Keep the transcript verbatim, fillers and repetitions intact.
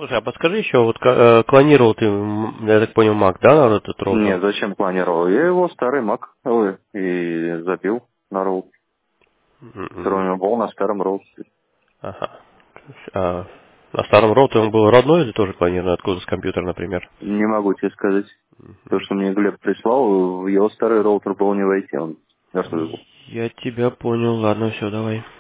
Слушай, а подскажи еще, вот э, клонировал ты, м, я так понял, Mac, да, на этот роутер? Нет, зачем клонировал? Я его старый Mac ой, и забил на роут. М-м. Который был на старом роутере. Ага. А на старом роутере он был родной или тоже клонированный? Откуда с компьютера, например? Не могу тебе сказать. То, что мне Глеб прислал, в его старый роутер был не войти. Он мертвый был. Я тебя понял, ладно, все, давай.